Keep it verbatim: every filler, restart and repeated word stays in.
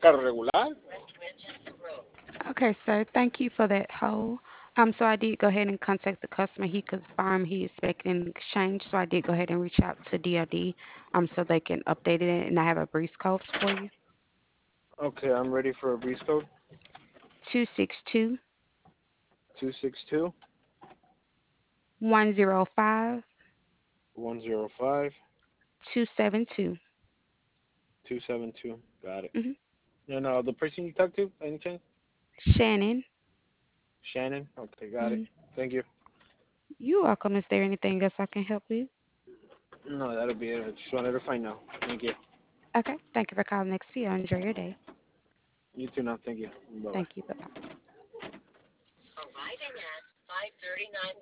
carro regular. Okay, sir. Thank you for that hold. Um, so I did go ahead and contact the customer. He confirmed he is expecting an exchange, so I did go ahead and reach out to D O D, um, so they can update it, and I have a brief code for you: Okay, I'm ready for a breeze code. two six two Two six two one zero five one zero five two seven two. two seven two. Got it. Mm-hmm. And uh, the person you talked to, any chance? Shannon. Shannon. Okay, got it. Mm-hmm. Thank you. You're welcome. Is there anything else I can help with? No, that'll be it. I just wanted to find out. Thank you. Okay. Thank you for calling Next Enjoy your day. You too now. Thank you. Bye Thank you. bye. Bye bye.